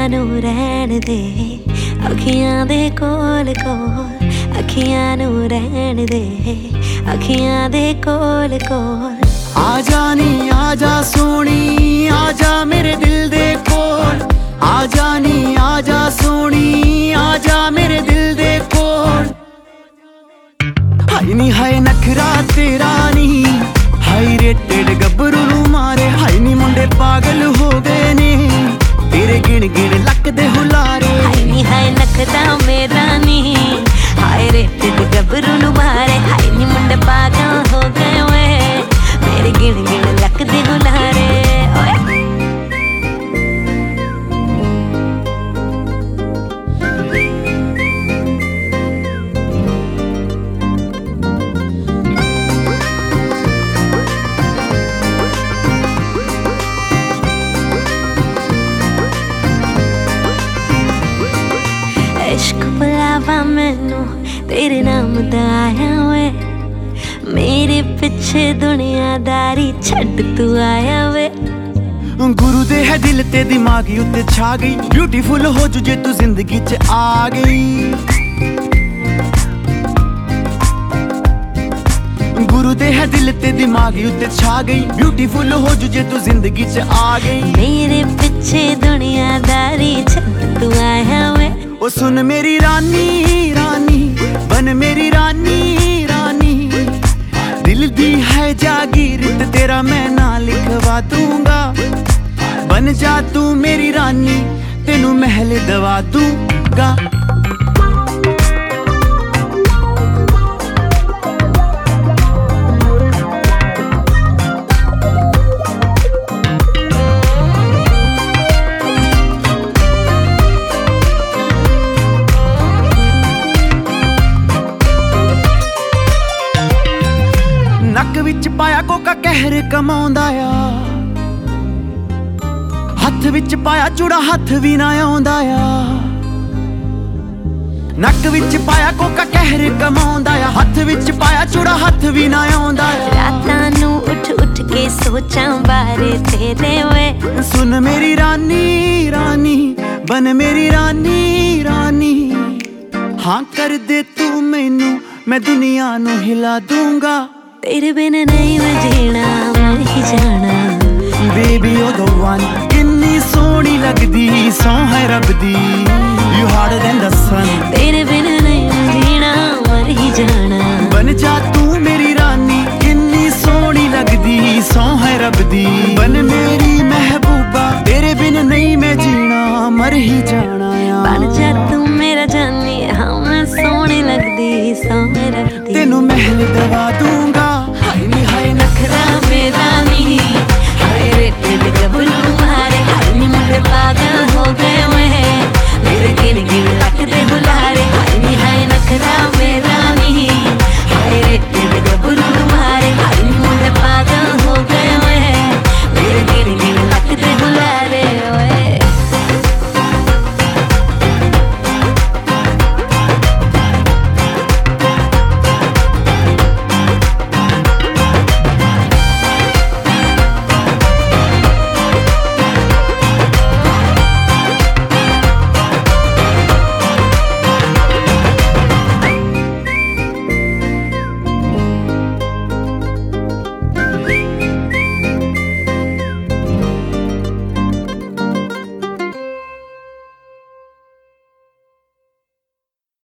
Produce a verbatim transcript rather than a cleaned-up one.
नू रहन दे, अखियां दे कोल कोल, अखियां नू रहन दे, अखियां दे कोल कोल। आजा नी आजा सोनी, आजा मेरे दिल दे कोल, आजा नी आजा सोनी, आजा मेरे दिल दे कोल। हाय नी हाय नखरा तेरा नी, हाय रेटेड गब्बरू नू मारे, हाय नी मुंडे पागल हो गए ने तेरे गिण गिण लक दे हुलारे। हाय नी हाय नखरा मेरा नी, हाय रेटेड गब्बरू नू मारे, हाय नी मुंडे पागल हो गए वे मेरे गिण गिण लक दे हुलारे। इश्क बुलावा मैनू तेरे नाम दा आया वे, मेरे पिछे दुनियादारी छड्ड तू आया वे। गुरु दे है दिल ते दिमाग उत्ते छा गई, ब्यूटीफुल हो जू जे तू जिंदगी च आ गई। गुरु दे है दिल ते दिमाग उत्ते छा गई, ब्यूटीफुल हो जू जे तू जिंदगी च आ गई। मेरे पिछे दुनियादारी छड्ड तू आया वे। ओ सुन मेरी रानी रानी, बन मेरी रानी रानी, दिल दी है जागीर ते तेरा मैं ना लिखवा दूंगा। बन जा तू मेरी रानी, तेनू महल दवा दूंगा। नक विच पाया कोका कहर कमाउंदा आ, हथ विच पाया चूड़ा हथ भी ना आउंदा आ। नक विच पाया कोका कहर कमाउंदा आ, हथ विच पाया चूड़ा हथ भी ना आउंदा आ। रातां नू उठ उठ के सोचां बारे तेरे वे। सुन मेरी रानी रानी, बन मेरी रानी रानी, हाँ कर दे तू मैनू, मैं दुनिया नू हिला दूंगा। तेरे बिन नहीं मैं जीना, मर ही जाना। बेबी ओ द वन, किन्नी सोहनी लगदी, सौं है रब दी, you harder than the sun. तेरे बिन